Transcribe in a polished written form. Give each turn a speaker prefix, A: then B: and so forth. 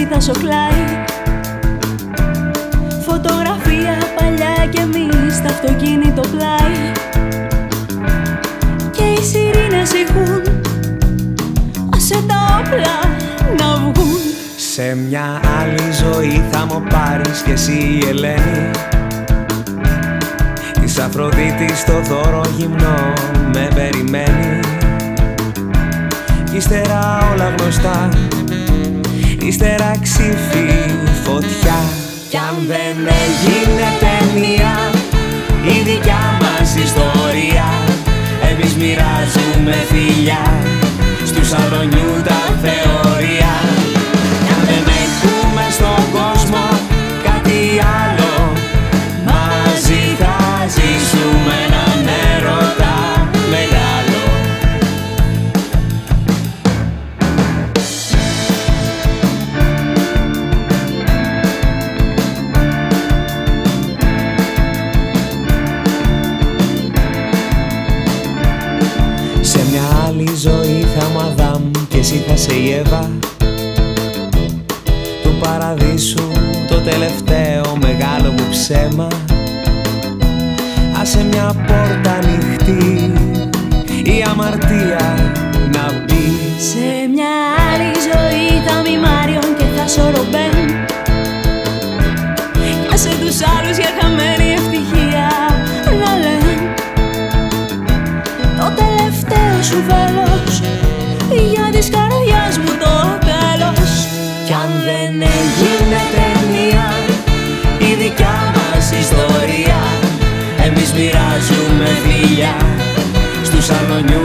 A: εσύ θα σοκλάει. Φωτογραφία παλιά κι εμείς στα αυτοκίνητο πλάι. Και οι σιρήνες ηχούν, άσε τα όπλα να βγουν.
B: Σε μια άλλη ζωή θα μου πάρεις κι εσύ η Ελένη. Της Αφροδίτης στο δώρο γυμνό με περιμένει. Κι ύστερα όλα γνωστά, ύστερα ξύφη φωτιά. Κι αν δεν έγινε ταινία η δικιά μας ιστορία, εμείς μοιράζουμε φιλιά στου σαλονιού τα θεωρία. Κι αν δεν έχουμε στον κόσμο κάτι άλλο, μαζί θα ζήσουμε έναν έρωτα μεγάλο. Σε μια άλλη ζωή θα μου Αδάμ και εσύ θα σε η Εύα του παραδείσου, το τελευταίο μεγάλο μου ψέμα. Άσε μια πόρτα ανοιχτή η αμαρτία να μπει.
A: Σε μια άλλη ζωή θα μη Μάριον και θα σωρομπέν. Κι άσε τους άλλους για χαμένη ευτυχία να λένε το τελευταίο σου βέλος για της καρδιάς μου το τέλος.
B: Κι αν δεν έγινε ταινία η δικιά μας ιστορία, εμείς μοιράζουμε φιλιά στου σαλονιού